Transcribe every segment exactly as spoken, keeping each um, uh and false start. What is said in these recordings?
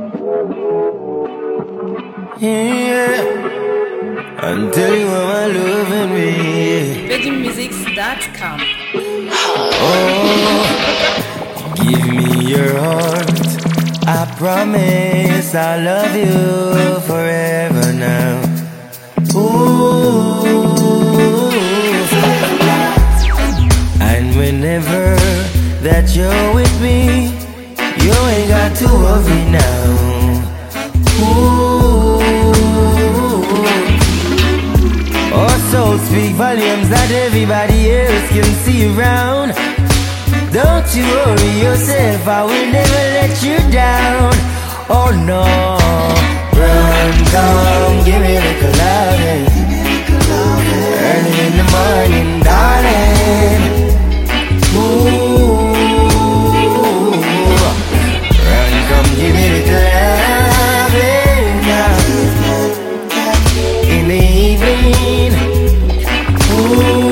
Yeah, until you are loving me. Virgin Music dot com. Oh, give me your heart. I promise I'll love you forever now. Ooh, and whenever that you're with me, you ain't got to worry now. Ooh, also speak volumes that everybody else can see around. Don't you worry yourself, I will never let you down. Oh no, run, come, give me little loving. Early in the morning, darling. Ooh, run, come, give me little loving now. In the evening, ooh.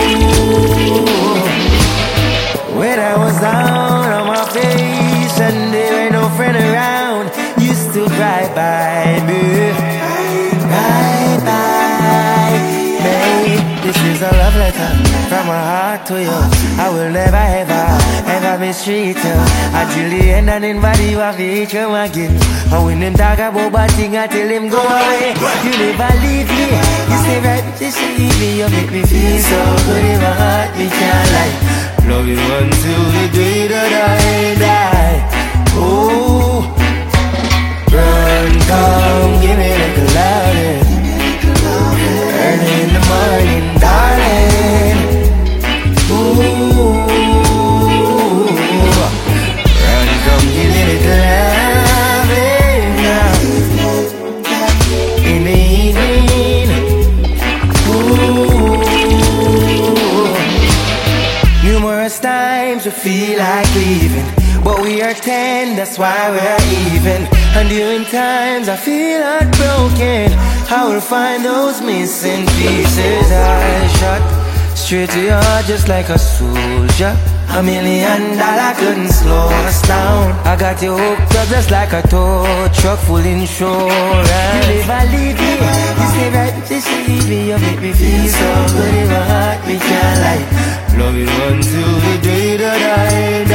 When I was down on my face and there ain't no friend around, you stood right by me, right by me. This is a love letter from my heart to you. I will never ever, ever mistreat you. I Julian and invite you have to come again. And when them talk about bad thing, I tell them go away. You never leave me, you stay right beside me. You make me feel so good in my heart, me can't lie. Love you until the day that I die. Oh, run, come, give me like a loving. Early in the morning, darling. Ooh, run, come, give me like a loving now. In the evening, ooh. Numerous times we feel like leaving, but we are ten, that's why we're even. And during times I feel heartbroken, I will find those missing pieces. I shot straight to your heart just like a soldier. A million dollar couldn't slow us down. I got you hooked up just like a tow truck full insurance. You never leave me, you stay right beside me. You make me feel so good in my heart, me can't lie. Love you until the day that I